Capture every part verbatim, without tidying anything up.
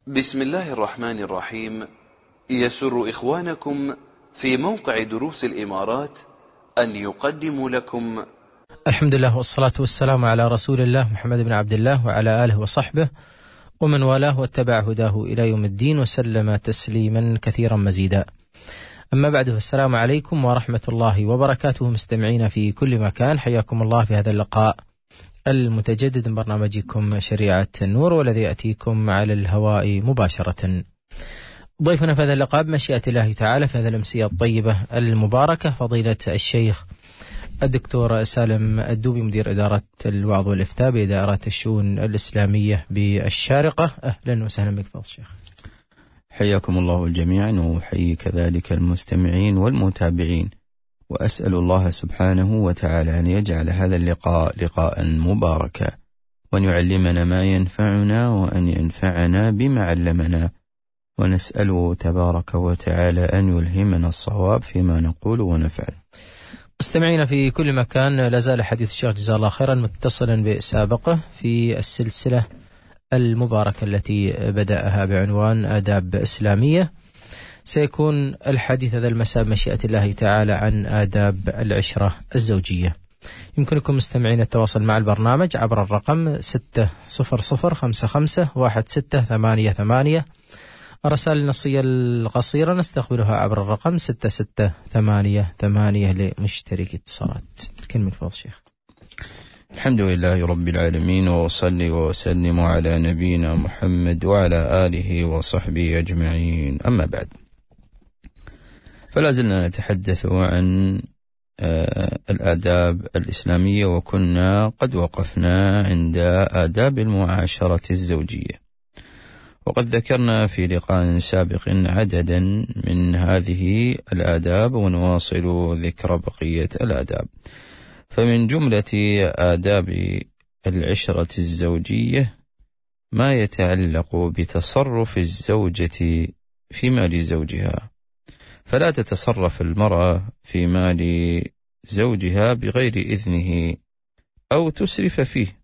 بسم الله الرحمن الرحيم. يسر إخوانكم في موقع دروس الإمارات أن يقدموا لكم الحمد لله والصلاة والسلام على رسول الله محمد بن عبد الله وعلى آله وصحبه ومن والاه واتبع هداه إلى يوم الدين وسلم تسليما كثيرا مزيدا. أما بعد، فالسلام عليكم ورحمة الله وبركاته. مستمعين في كل مكان، حياكم الله في هذا اللقاء المتجدد من برنامجكم شريعة النور، والذي يأتيكم على الهواء مباشرة. ضيفنا في هذا اللقاء بمشيئة الله تعالى في هذه الأمسية الطيبة المباركة فضيلة الشيخ الدكتور سالم الدوبي، مدير إدارة الوعظ والإفتاء بإدارة الشؤون الإسلامية بالشارقة. أهلا وسهلا بك فضل الشيخ. حياكم الله جميعا، وحيي كذلك المستمعين والمتابعين، وأسأل الله سبحانه وتعالى أن يجعل هذا اللقاء لقاء مباركا، وأن يعلمنا ما ينفعنا، وأن ينفعنا بما علمنا، ونسأله تبارك وتعالى أن يلهمنا الصواب فيما نقول ونفعل. مستمعين في كل مكان، لازال حديث الشيخ جزاه الله خيرا متصلا بسابقه في السلسلة المباركة التي بدأها بعنوان آداب إسلامية. سيكون الحديث هذا المساء بمشيئة الله تعالى عن آداب العشرة الزوجية. يمكنكم مستمعين التواصل مع البرنامج عبر الرقم ستة صفر صفر خمسة خمسة واحد ستة ثمانية ثمانية. الرسائل النصية القصيرة نستقبلها عبر الرقم ستة ستة ثمانية ثمانية لمشترك اتصالات. كلمة فضل الشيخ. الحمد لله رب العالمين، وصلي وسلم على نبينا محمد وعلى آله وصحبه أجمعين. أما بعد، فلا زلنا نتحدث عن آه الآداب الإسلامية، وكنا قد وقفنا عند آداب المعاشرة الزوجية، وقد ذكرنا في لقاء سابق عددا من هذه الآداب، ونواصل ذكر بقية الآداب. فمن جملة آداب العشرة الزوجية ما يتعلق بتصرف الزوجة في مال زوجها، فلا تتصرف المرأة في مال زوجها بغير إذنه أو تسرف فيه.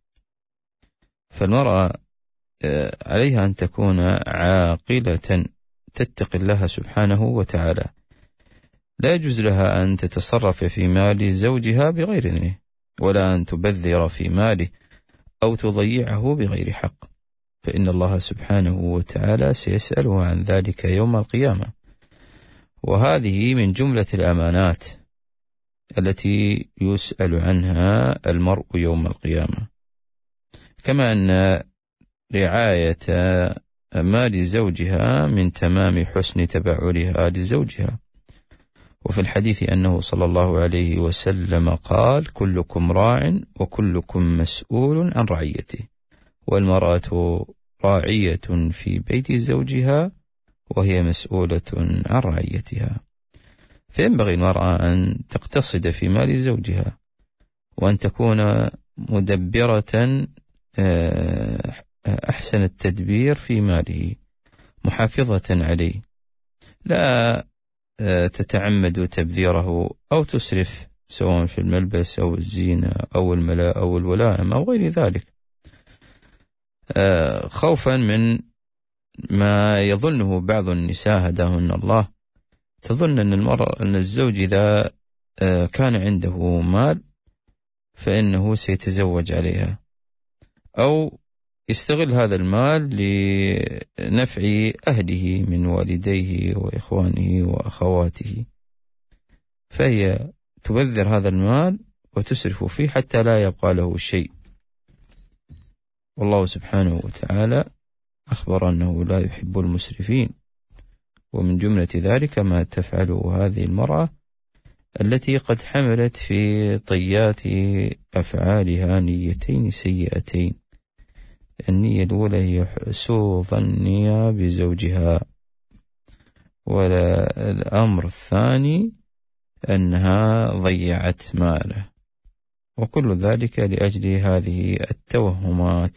فالمرأة عليها أن تكون عاقلة تتقي الله سبحانه وتعالى، لا يجوز لها أن تتصرف في مال زوجها بغير إذنه، ولا أن تبذر في ماله أو تضيعه بغير حق، فإن الله سبحانه وتعالى سيسأله عن ذلك يوم القيامة. وهذه من جملة الأمانات التي يسأل عنها المرء يوم القيامة. كما أن رعاية مال زوجها من تمام حسن تبعلها لزوجها. وفي الحديث أنه صلى الله عليه وسلم قال: كلكم راع وكلكم مسؤول عن رعيته، والمرأة راعية في بيت زوجها وهي مسؤولة عن رعيتها. فينبغي المرأة أن تقتصد في مال زوجها، وأن تكون مدبرة أحسن التدبير في ماله، محافظة عليه، لا تتعمد تبذيره أو تسرف، سواء في الملبس أو الزينة أو الملاء أو الولائم أو غير ذلك، خوفا من ما يظنه بعض النساء هداهن الله. تظن أن المرأة أن الزوج إذا كان عنده مال فإنه سيتزوج عليها، أو يستغل هذا المال لنفع أهله من والديه وإخوانه وأخواته، فهي تبذر هذا المال وتسرف فيه حتى لا يبقى له شيء. والله سبحانه وتعالى أخبر أنه لا يحب المسرفين. ومن جملة ذلك ما تفعله هذه المرأة التي قد حملت في طيات أفعالها نيتين سيئتين. النية الأولى هي سوء ظنها بزوجها، والأمر الثاني أنها ضيعت ماله، وكل ذلك لأجل هذه التوهمات.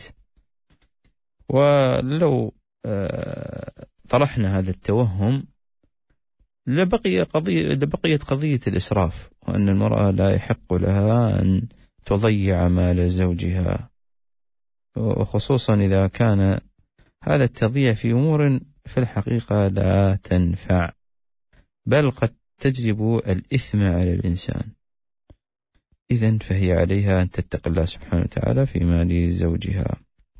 ولو طرحنا هذا التوهم لبقي قضية لبقيت قضية الإسراف، وأن المرأة لا يحق لها أن تضيع مال زوجها، وخصوصا إذا كان هذا التضييع في أمور في الحقيقة لا تنفع، بل قد تجلب الإثم على الإنسان. إذن فهي عليها أن تتقي الله سبحانه وتعالى في مال زوجها.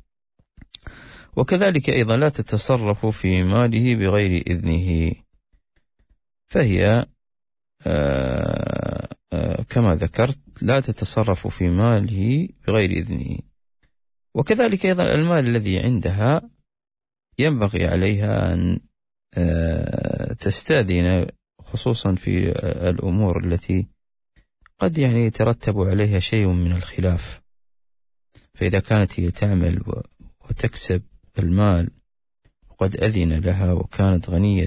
وكذلك أيضا لا تتصرف في ماله بغير إذنه، فهي آآ آآ كما ذكرت لا تتصرف في ماله بغير إذنه. وكذلك أيضا المال الذي عندها ينبغي عليها أن تستأذن، خصوصا في الأمور التي قد يعني يترتب عليها شيء من الخلاف. فإذا كانت هي تعمل وتكسب المال وقد أذن لها وكانت غنية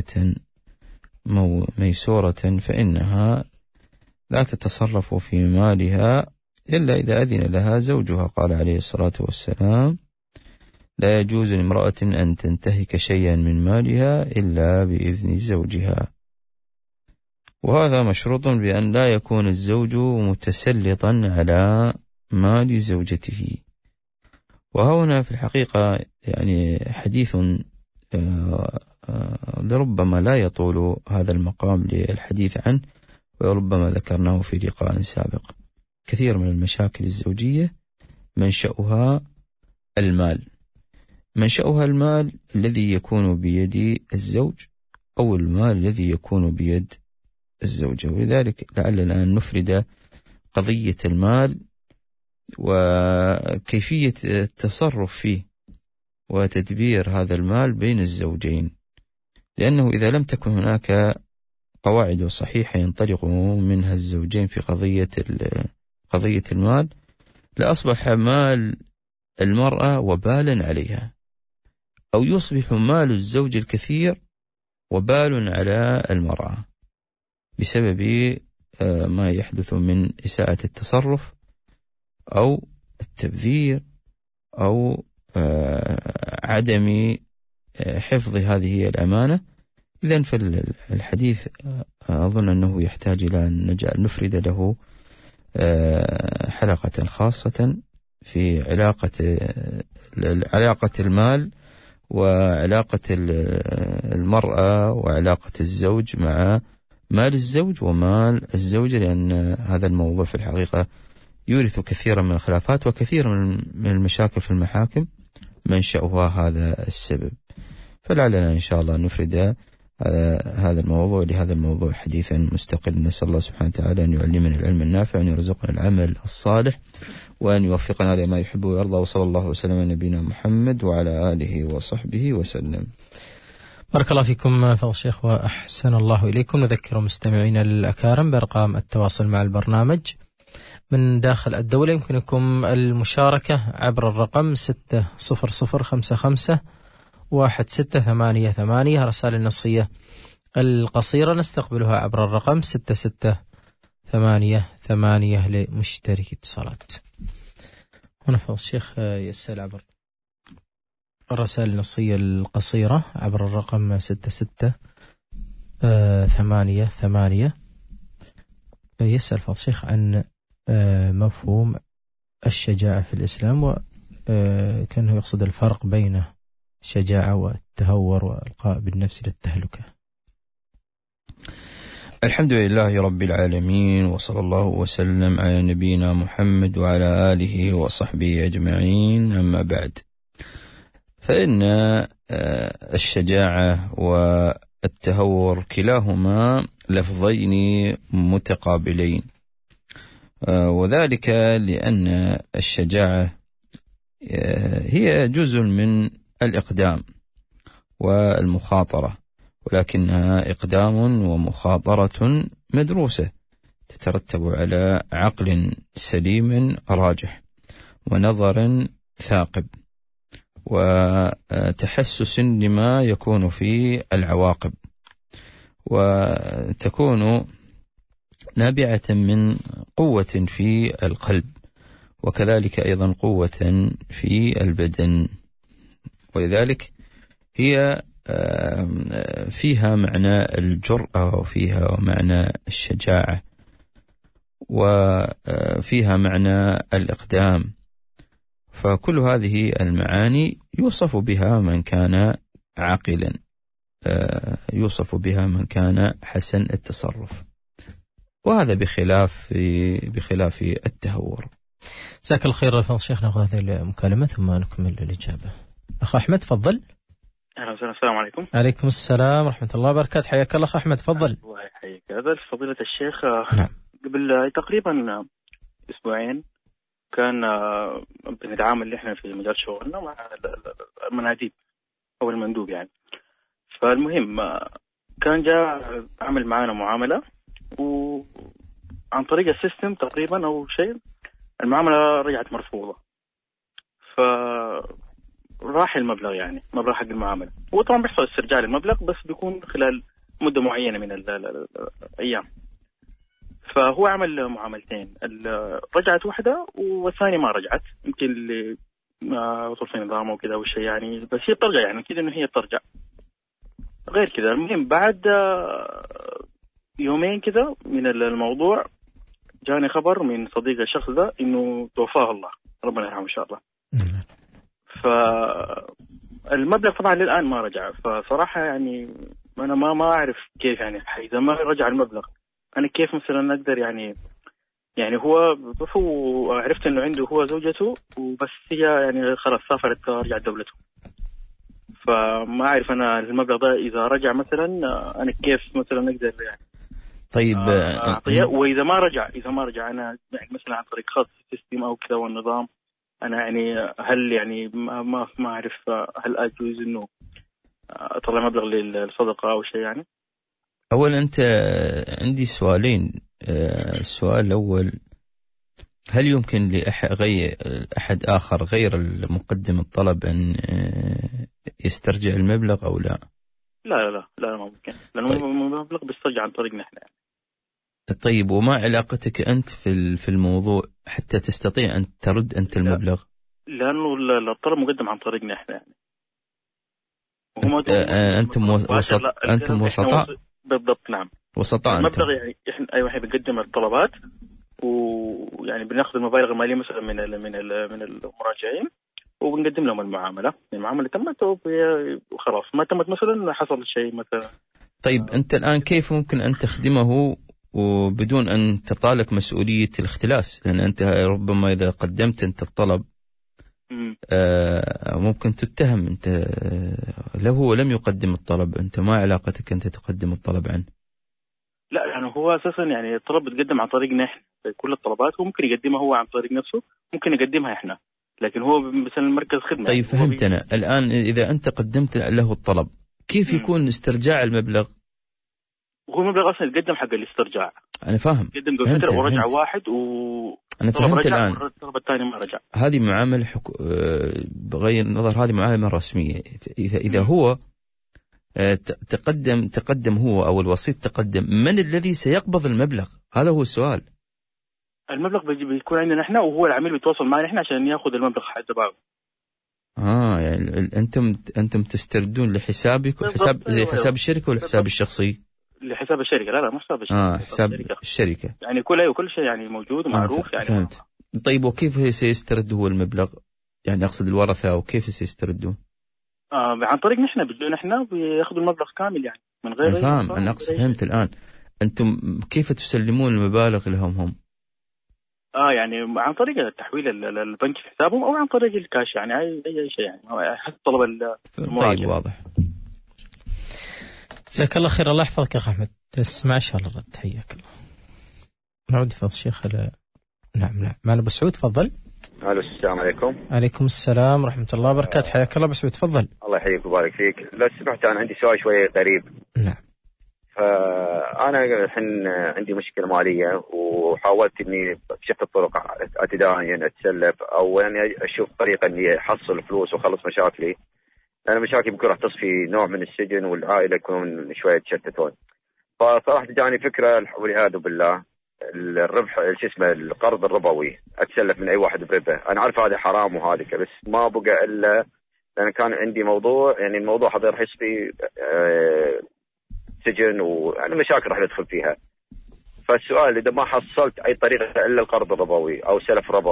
ميسورة، فإنها لا تتصرف في مالها إلا إذا أذن لها زوجها. قال عليه الصلاة والسلام: لا يجوز لامرأة أن تنتهك شيئا من مالها إلا بإذن زوجها. وهذا مشروط بأن لا يكون الزوج متسلطا على مال زوجته. وهنا في الحقيقة يعني حديث لربما لا يطول هذا المقام للحديث عنه، وربما ذكرناه في لقاء سابق. كثير من المشاكل الزوجية منشأها المال، منشأها المال الذي يكون بيد الزوج أو المال الذي يكون بيد الزوجة. ولذلك لعلنا أن نفرد قضية المال وكيفية التصرف فيه وتدبير هذا المال بين الزوجين، لأنه إذا لم تكن هناك قواعد صحيحة ينطلق منها الزوجين في قضية قضية المال، لأصبح مال المرأة وبالا عليها، أو يصبح مال الزوج الكثير وبال على المرأة بسبب ما يحدث من إساءة التصرف أو التبذير أو عدم حفظ هذه الأمانة. إذن فالحديث أظن أنه يحتاج إلى أن نفرد له حلقة خاصة في علاقة علاقة المال وعلاقة المرأة وعلاقة الزوج مع مال الزوج ومال الزوجة، لأن هذا الموضوع في الحقيقة يورث كثيرا من الخلافات وكثير من المشاكل في المحاكم منشأها هذا السبب. فلعلنا إن شاء الله نفرد هذا الموضوع لهذا الموضوع حديثا مستقل. نسأل الله سبحانه وتعالى أن يعلمنا العلم النافع، وأن يرزقنا العمل الصالح، وأن يوفقنا لما يحب ويرضى. وصلى الله وسلم على نبينا محمد وعلى آله وصحبه وسلم. بارك الله فيكم فضل الشيخ وأحسن الله إليكم. نذكر مستمعينا الأكارم بأرقام التواصل مع البرنامج من داخل الدولة. يمكنكم المشاركة عبر الرقم ستة صفر صفر خمسة خمسة واحد ستة ثمانية ثمانية. رسائل النصية القصيرة نستقبلها عبر الرقم ستة ستة ثمانية ثمانية لمشترك اتصالات. هنا فضل الشيخ يسأل عبر الرسائل النصية القصيرة عبر الرقم ستة ستة ثمانية ثمانية. يسأل فضل الشيخ عن مفهوم الشجاعة في الإسلام، وكأنه يقصد الفرق بين الشجاعة والتهور والإلقاء بالنفس للتهلكة. الحمد لله رب العالمين، وصلى الله وسلم على نبينا محمد وعلى آله وصحبه أجمعين، أما بعد. فإن الشجاعة والتهور كلاهما لفظين متقابلين، وذلك لأن الشجاعة هي جزء من الإقدام والمخاطرة، ولكنها إقدام ومخاطرة مدروسة تترتب على عقل سليم راجح ونظر ثاقب وتحسس لما يكون في العواقب، وتكون نابعة من قوة في القلب، وكذلك أيضا قوة في البدن. ولذلك هي فيها معنى الجرأة وفيها معنى الشجاعة وفيها معنى الإقدام. فكل هذه المعاني يوصف بها من كان عاقلا، يوصف بها من كان حسن التصرف، وهذا بخلاف بخلاف التهور. جزاك الله خير الفضل شيخ. ناخذ هذه المكالمة ثم نكمل الإجابة. أخ أحمد تفضل. أهلا وسهلا. السلام عليكم. عليكم السلام ورحمة الله وبركاته. حياك الله أخ أحمد تفضل. الله يحييك. هذا فضيلة الشيخ. نعم. قبل تقريبا أسبوعين كان بنتعامل احنا في مجال شغلنا مع المناديب أو المندوب يعني. فالمهم كان جاء عمل معنا معاملة وعن طريق السيستم تقريبا أو شيء المعاملة رجعت مرفوضة، فراح المبلغ يعني مبلغ حق المعاملة. هو طبعا بيحصل استرجاع المبلغ بس بيكون خلال مدة معينة من الأيام. فهو عمل معاملتين، رجعت واحدة والثانية ما رجعت، يمكن اللي ما وصل في نظامه وكذا والشيء يعني، بس هي بترجع يعني كذا إنه هي بترجع غير كذا. المهم بعد يومين كذا من الموضوع جاني خبر من صديق الشخص ده إنه توفاه الله، ربنا يرحمه إن شاء الله. فالمبلغ طبعا للآن ما رجع. فصراحة يعني أنا ما ما أعرف كيف يعني إذا ما رجع المبلغ أنا كيف مثلا أقدر يعني يعني هو هو عرفت إنه عنده هو زوجته وبس هي يعني خلاص سافرت رجعت دولته. فما أعرف أنا المبلغ ده إذا رجع مثلا أنا كيف مثلا أقدر يعني طيب أعطيه. وإذا ما رجع إذا ما رجع أنا يعني مثلا عن طريق خاص السيستم أو كذا والنظام أنا يعني هل يعني ما ما ما أعرف هل أجوز إنه أطلع مبلغ للصدقة أو شيء يعني. أولا أنت عندي سؤالين. السؤال الأول، هل يمكن لأحد آخر غير المقدم الطلب أن يسترجع المبلغ أو لا؟ لا لا لا لا ما ممكن، لأنه طيب. المبلغ بيسترجع عن طريقنا إحنا يعني. طيب وما علاقتك أنت في في الموضوع حتى تستطيع أن ترد أنت المبلغ؟ لأنه الطلب مقدم عن طريقنا إحنا يعني. أنت أنتم وسط أنتم وسطاء بالضبط. نعم وسطاء. المبلغ يعني إحنا أيوة إحنا بنقدم الطلبات ويعني بناخذ المبالغ المالية مثلا من ال من ال من المراجعين وبنقدم لهم المعاملة. المعاملة تمت وخلاص، ما تمت مثلا حصل شيء مثلا. طيب أنت الآن كيف ممكن أن تخدمه وبدون أن تطالك مسؤولية الاختلاس؟ لأن أنت ربما إذا قدمت أنت الطلب آه ممكن تتهم أنت لو هو لم يقدم الطلب، أنت ما علاقتك أنت تقدم الطلب عنه؟ لا يعني هو أساسا يعني الطلب بتقدم عن طريقنا إحنا، كل الطلبات هو ممكن يقدمها هو عن طريق نفسه، ممكن يقدمها إحنا، لكن هو مثلا مركز خدمة. طيب فهمتنا الآن. إذا أنت قدمت له الطلب كيف يكون م. استرجاع المبلغ؟ هو المبلغ أصلا يقدم حق الاسترجاع. أنا فاهم. قدم قبل فترة ورجع واحد و أنا فهمت الآن. الطلب الثاني ما رجع. هذه معاملة حك... بغير النظر هذه معاملة رسمية. إذا هو تقدم تقدم هو أو الوسيط تقدم، من الذي سيقبض المبلغ؟ هذا هو السؤال. المبلغ بيكون عندنا احنا وهو العميل بيتواصل معنا احنا عشان ياخذ المبلغ حق تبعه. اه يعني انتم انتم تستردون لحسابكم، حساب زي حساب الشركه ولا حساب الشخصي؟ لحساب الشركه. لا لا مش حساب الشركه. اه حساب الشركه, الشركة. يعني كل ايوه كل شيء يعني موجود ومعروف. آه يعني فهمت. طيب وكيف سيسترد هو المبلغ؟ يعني اقصد الورثه او كيف سيستردون؟ آه عن طريق نحن بدون احنا بياخذوا المبلغ كامل يعني من غير. أنا فاهم. انا اقصد فهمت الان. انتم كيف تسلمون المبالغ لهم هم؟ اه يعني عن طريق التحويل البنك في حسابهم او عن طريق الكاش يعني اي اي شيء يعني حسب طلب المراجع. طيب واضح. جزاك الله خير. الله يحفظك يا اخ احمد. تسمع ان شاء الله الرد. حياك الله. نعود فضل الشيخ. نعم نعم معنا ابو سعود تفضل. الو السلام عليكم. عليكم السلام ورحمه الله وبركاته. حياك الله ابو سعود تفضل. الله يحييك ويبارك فيك. لو سمحت انا عندي سؤال شويه غريب. نعم. فأنا الحين عندي مشكلة مالية وحاولت إني بشتى الطرق أتداين أتسلف أو يعني أشوف طريقة إني أحصل فلوس وأخلص مشاكلي، لأن مشاكلي ممكن راح تصفي نوع من السجن والعائلة يكون شوية تشتتون. فصراحة جاني فكرة والعياذ بالله الربح شو اسمه القرض الربوي، أتسلف من أي واحد بربا. أنا عارف هذا حرام وهذا بس ما بقى إلا لأن كان عندي موضوع يعني الموضوع هذا راح يصفي أه سجن ويعني مشاكل راح ندخل فيها. فالسؤال إذا ما حصلت أي طريقة إلا القرض الربوي أو سلف ربوي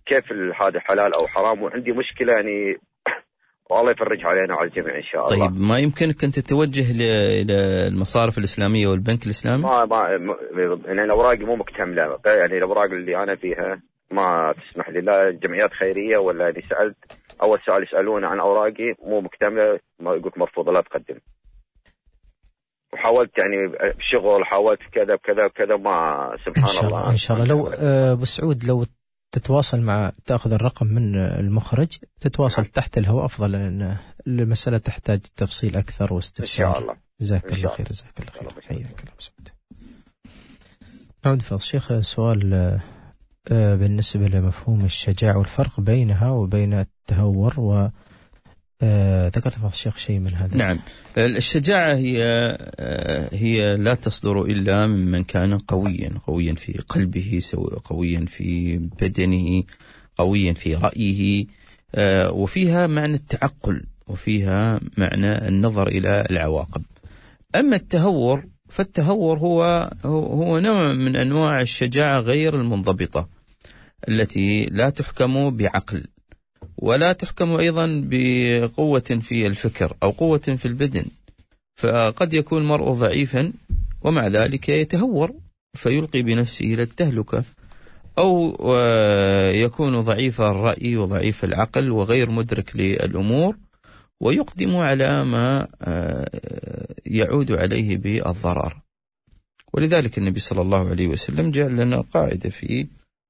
كيف هذا حلال أو حرام؟ وعندي مشكلة يعني والله يفرج علينا وعلى الجميع إن شاء الله. طيب ما يمكنك أن تتوجه إلى المصارف الإسلامية والبنك الإسلامي؟ ما ما يعني الأوراق مو مكتملة، يعني الأوراق اللي أنا فيها ما تسمح لي، لا جمعيات خيرية ولا اللي سألت أول سؤال يسألون عن أوراقي مو مكتملة، ما يقولك مرفوضة لا تقدم. وحاولت يعني بشغل، حاولت كذا بكذا بكذا، ما سبحان إن شاء الله. الله إن شاء الله. لو أبو سعود لو تتواصل مع تأخذ الرقم من المخرج تتواصل تحت الهواء أفضل، لأن المسألة تحتاج تفصيل أكثر واستفسار. إن شاء الله. جزاك الله خير. جزاك الله خير. حياك الله مسعود. نعود فضل الشيخ، سؤال بالنسبة لمفهوم الشجاعة والفرق بينها وبين التهور، و ذكرت فضل الشيخ شيء من هذا. نعم، الشجاعة هي هي لا تصدر إلا ممن كان قويا قويا في قلبه، قويا في بدنه، قويا في رأيه، وفيها معنى التعقل، وفيها معنى النظر إلى العواقب. أما التهور فالتهور هو هو نوع من أنواع الشجاعة غير المنضبطة، التي لا تحكم بعقل، ولا تحكم أيضا بقوة في الفكر أو قوة في البدن. فقد يكون المرء ضعيفا ومع ذلك يتهور فيلقي بنفسه إلى التهلكة، أو يكون ضعيف الرأي وضعيف العقل وغير مدرك للأمور ويقدم على ما يعود عليه بالضرر. ولذلك النبي صلى الله عليه وسلم جعل لنا قاعدة في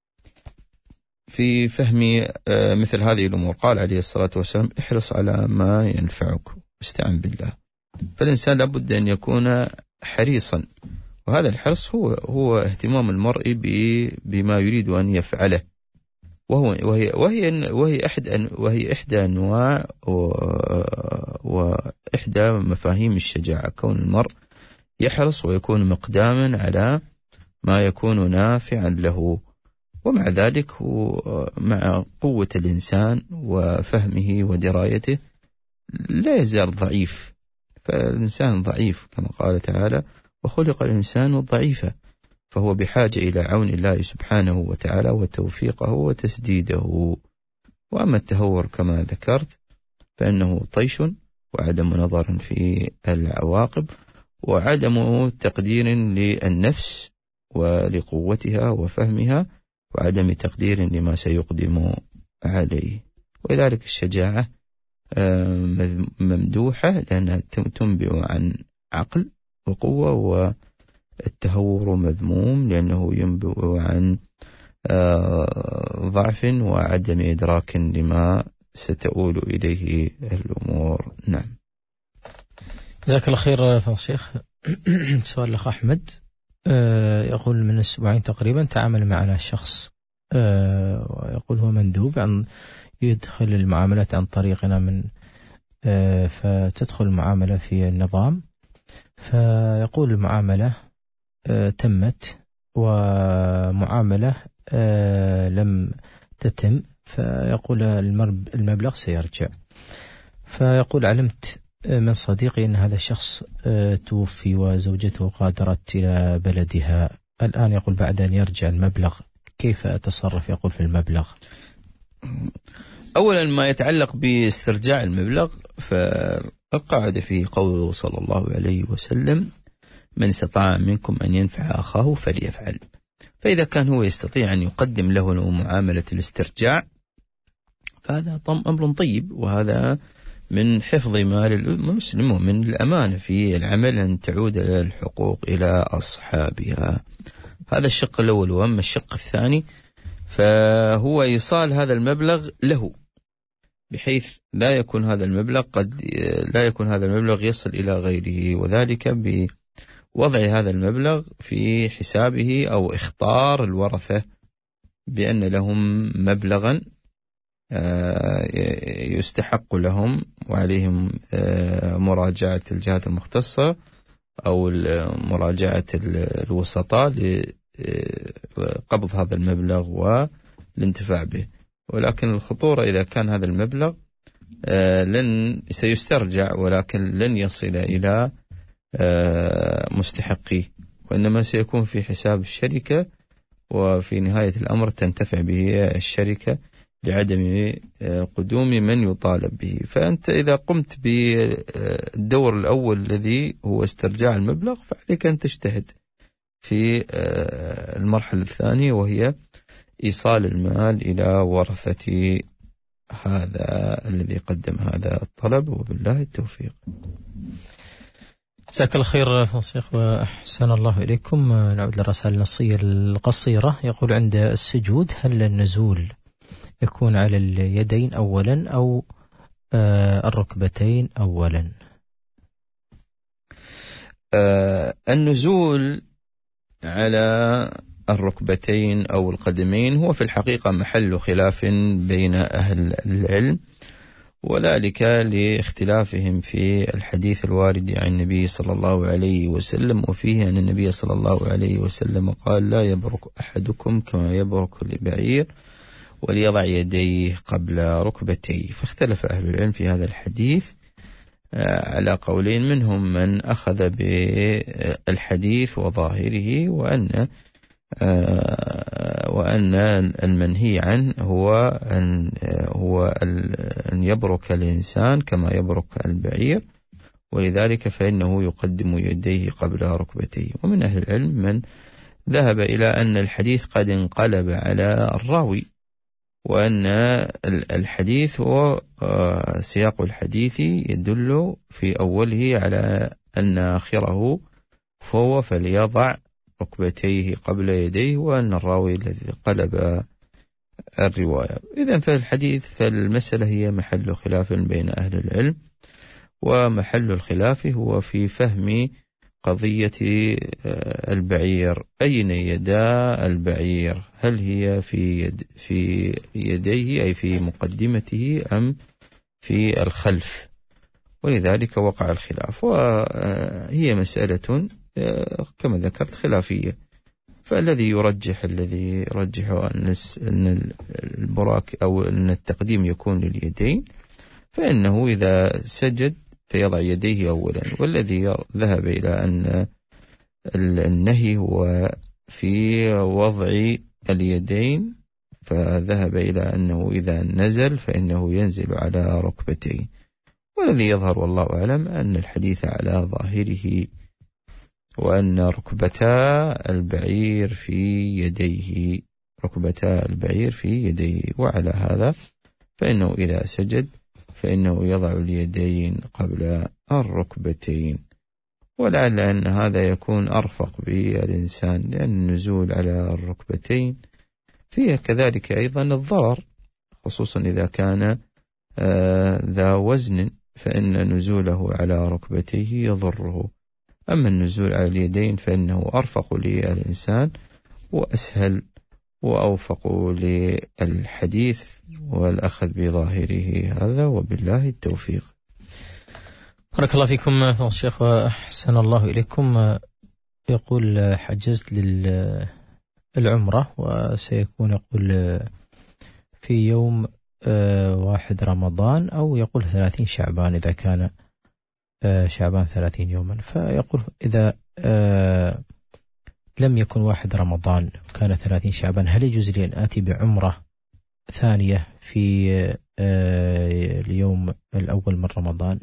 في فهم مثل هذه الأمور. قال عليه الصلاة والسلام: احرص على ما ينفعك واستعن بالله. فالإنسان لابد أن يكون حريصا، وهذا الحرص هو هو اهتمام المرء بما يريد أن يفعله، وهو وهي وهي وهي أحد وهي إحدى أنواع وإحدى مفاهيم الشجاعة، كون المرء يحرص ويكون مقداما على ما يكون نافعا له. ومع ذلك هو مع قوة الإنسان وفهمه ودرايته لا يزال ضعيف، فالإنسان ضعيف كما قال تعالى: وخلق الإنسان ضعيفا، فهو بحاجة إلى عون الله سبحانه وتعالى وتوفيقه وتسديده. وأما التهور كما ذكرت فإنه طيش وعدم نظر في العواقب وعدم تقدير للنفس ولقوتها وفهمها وعدم تقدير لما سيقدم عليه. ولذلك الشجاعة ممدوحة لأنها تنبئ عن عقل وقوة، والتهور مذموم لأنه ينبئ عن ضعف وعدم إدراك لما ستؤول إليه الأمور. نعم. جزاك الله خير فضل الشيخ. سؤال الأخ أحمد يقول: من أسبوعين تقريبا تعامل معنا شخص يقول هو مندوب عن يدخل المعاملات عن طريقنا، من فتدخل المعاملة في النظام، فيقول المعاملة تمت ومعاملة لم تتم، فيقول المبلغ سيرجع. فيقول: علمت من صديقي أن هذا الشخص توفي وزوجته غادرت إلى بلدها الآن، يقول بعد أن يرجع المبلغ كيف أتصرف؟ يقول في المبلغ. أولا ما يتعلق باسترجاع المبلغ، فالقاعدة في قوله صلى الله عليه وسلم: من استطاع منكم أن ينفع أخاه فليفعل. فإذا كان هو يستطيع أن يقدم له معاملة الاسترجاع فهذا أمر طيب، وهذا من حفظ مال المسلم ومن الأمانة في العمل أن تعود الحقوق إلى أصحابها. هذا الشق الأول. وأما الشق الثاني فهو إيصال هذا المبلغ له، بحيث لا يكون هذا المبلغ قد لا يكون هذا المبلغ يصل إلى غيره، وذلك بوضع هذا المبلغ في حسابه أو اختار الورثة بأن لهم مبلغا يستحق لهم وعليهم مراجعة الجهات المختصة أو مراجعة الوسطاء لقبض هذا المبلغ والانتفاع به. ولكن الخطورة إذا كان هذا المبلغ لن سيسترجع ولكن لن يصل إلى مستحقيه، وإنما سيكون في حساب الشركة وفي نهاية الأمر تنتفع به الشركة لعدم قدوم من يطالب به. فأنت إذا قمت بالدور الأول الذي هو استرجاع المبلغ فعليك أن تجتهد في المرحلة الثانية وهي إيصال المال إلى ورثة هذا الذي قدم هذا الطلب، وبالله التوفيق. جزاك الله خير فضيلة وأحسن الله إليكم. نعود للرسائل النصية القصيرة. يقول: عند السجود هل النزول يكون على اليدين أولا أو آه الركبتين أولا؟ آه النزول على الركبتين أو القدمين هو في الحقيقة محل خلاف بين أهل العلم، وذلك لاختلافهم في الحديث الوارد عن النبي صلى الله عليه وسلم، وفيه أن النبي صلى الله عليه وسلم قال: لا يبرك أحدكم كما يبرك البعير وليضع يديه قبل ركبتيه. فاختلف أهل العلم في هذا الحديث على قولين، منهم من أخذ بالحديث وظاهره وأن وأن المنهي عنه هو أن هو أن يبرك الإنسان كما يبرك البعير، ولذلك فإنه يقدم يديه قبل ركبتيه. ومن أهل العلم من ذهب إلى أن الحديث قد انقلب على الراوي، وأن الحديث هو سياق الحديث يدل في أوله على أن آخره فهو فليضع ركبتيه قبل يديه، وأن الراوي الذي قلب الرواية. إذن فالحديث فالمسألة هي محل خلاف بين أهل العلم، ومحل الخلاف هو في فهم قضية البعير. أين يدا البعير؟ هل هي في يد في يديه أي في مقدمته أم في الخلف؟ ولذلك وقع الخلاف، وهي مسألة كما ذكرت خلافية. فالذي يرجح الذي يرجح أن البراك أو أن التقديم يكون لليدين، فإنه إذا سجد فيضع يديه أولا. والذي ذهب إلى أن النهي هو في وضع اليدين فذهب إلى أنه إذا نزل فإنه ينزل على ركبتيه. والذي يظهر والله أعلم أن الحديث على ظاهره، وأن ركبتا البعير في يديه ركبتا البعير في يديه وعلى هذا فإنه إذا سجد فإنه يضع اليدين قبل الركبتين. ولعل أن هذا يكون أرفق بالإنسان، لأن النزول على الركبتين فيه كذلك أيضا الضرر، خصوصا إذا كان آه ذا وزن، فإن نزوله على ركبتيه يضره. أما النزول على اليدين فإنه أرفق للإنسان وأسهل وأوفق للحديث والأخذ بظاهره هذا، وبالله التوفيق. بارك الله فيكم فضل الشيخ وأحسن الله إليكم. يقول: حجزت للعمرة وسيكون يقول في يوم واحد رمضان، أو يقول ثلاثين شعبان إذا كان شعبان ثلاثين يوما. فيقول إذا لم يكن واحد رمضان كان ثلاثين شعبان، هل يجوز لي أن آتي بعمرة ثانية في اليوم الأول من رمضان؟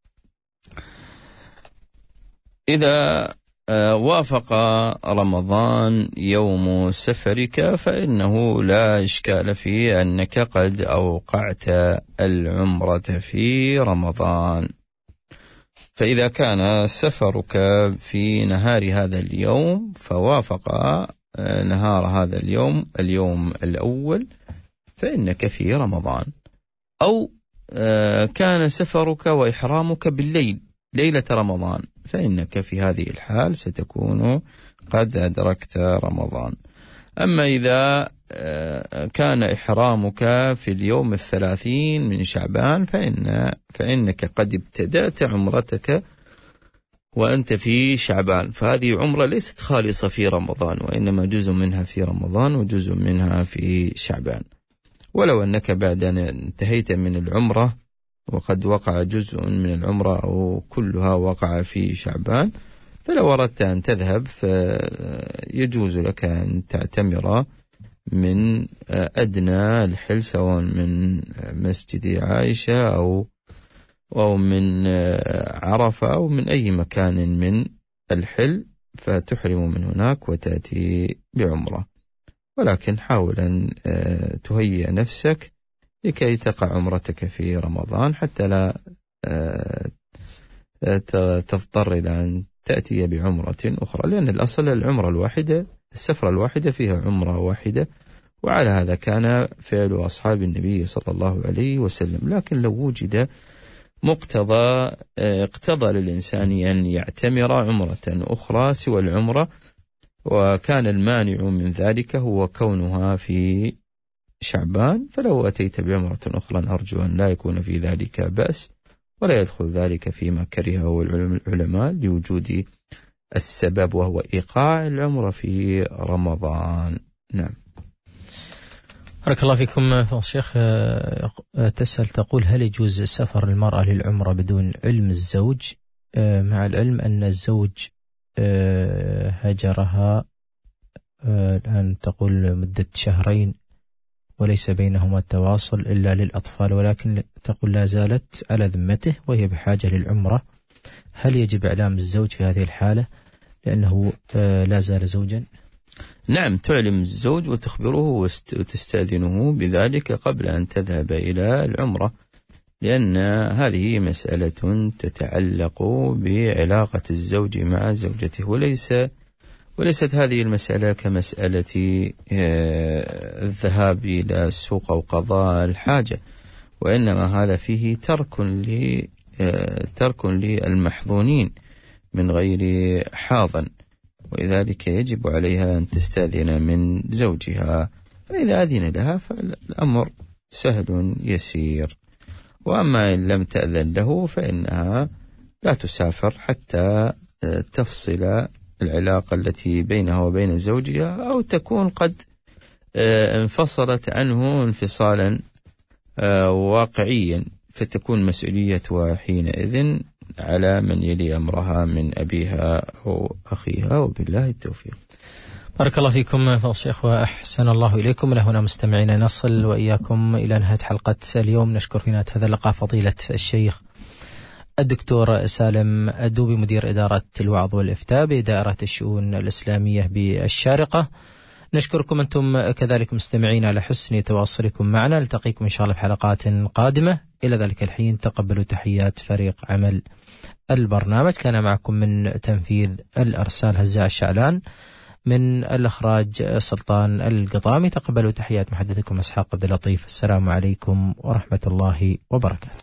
إذا وافق رمضان يوم سفرك فإنه لا إشكال في أنك قد أوقعت العمرة في رمضان. فإذا كان سفرك في نهار هذا اليوم فوافق نهار هذا اليوم اليوم الأول فإنك في رمضان، أو كان سفرك وإحرامك بالليل ليلة رمضان فإنك في هذه الحال ستكون قد أدركت رمضان. أما إذا كان إحرامك في اليوم الثلاثين من شعبان فإن فإنك قد ابتدأت عمرتك وأنت في شعبان، فهذه عمرة ليست خالصة في رمضان، وإنما جزء منها في رمضان وجزء منها في شعبان. ولو أنك بعد أن انتهيت من العمرة وقد وقع جزء من العمرة أو كلها وقع في شعبان، فلو أردت أن تذهب فيجوز لك أن تعتمر من أدنى الحل، سواء من مسجد عائشة أو أو من عرفة أو من أي مكان من الحل، فتحرم من هناك وتأتي بعمرة. ولكن حاول أن تهيئ نفسك لكي تقع عمرتك في رمضان، حتى لا تضطر إلى أن تأتي بعمرة أخرى، لأن الأصل العمرة الواحدة، السفرة الواحدة فيها عمرة واحدة، وعلى هذا كان فعل أصحاب النبي صلى الله عليه وسلم. لكن لو وجد مقتضى اقتضى للإنسان أن يعتمر عمرة أخرى سوى العمرة، وكان المانع من ذلك هو كونها في شعبان، فلو أتيت بعمرة أخرى أرجو أن لا يكون في ذلك بأس، ولا يدخل ذلك فيما كرهه العلماء لوجود السبب وهو إيقاع العمرة في رمضان. نعم. بارك الله فيكم فضل الشيخ. تسأل تقول: هل يجوز سفر المرأة للعمرة بدون علم الزوج، مع العلم أن الزوج هجرها الآن تقول مدة شهرين وليس بينهما التواصل إلا للأطفال، ولكن تقول لا زالت على ذمته وهي بحاجة للعمرة، هل يجب إعلام الزوج في هذه الحالة لأنه لا زال زوجا؟ نعم، تعلم الزوج وتخبره وتستأذنه بذلك قبل أن تذهب إلى العمرة، لأن هذه مسألة تتعلق بعلاقة الزوج مع زوجته، وليس وليست هذه المسألة كمسألة الذهاب إلى السوق أو قضاء الحاجة، وإنما هذا فيه ترك ل ترك للمحظونين من غير حاضن، ولذلك يجب عليها أن تستأذن من زوجها، فإذا أذن لها فالأمر سهل يسير. وأما إن لم تأذن له فإنها لا تسافر حتى تفصل العلاقة التي بينها وبين زوجها، أو تكون قد انفصلت عنه انفصالا واقعيا، فتكون مسؤوليتها حينئذ على من يلي أمرها من أبيها أو أخيها، وبالله التوفيق. بارك الله فيكم فضل الشيخ وأحسن الله إليكم. لهنا مستمعين نصل وإياكم إلى نهاية حلقة اليوم. نشكر في نهاية هذا اللقاء فضيلة الشيخ الدكتور سالم الدوبي، مدير إدارة الوعظ والإفتاء بدائرة الشؤون الإسلامية بالشارقة. نشكركم أنتم كذلك مستمعين على حسن تواصلكم معنا. نلتقيكم إن شاء الله في حلقات قادمة. إلى ذلك الحين تقبلوا تحيات فريق عمل البرنامج. كان معكم من تنفيذ الأرسال هزاع الشعلان، من الإخراج سلطان القطامي. تقبلوا تحيات محدثكم إسحاق عبد اللطيف. السلام عليكم ورحمة الله وبركاته.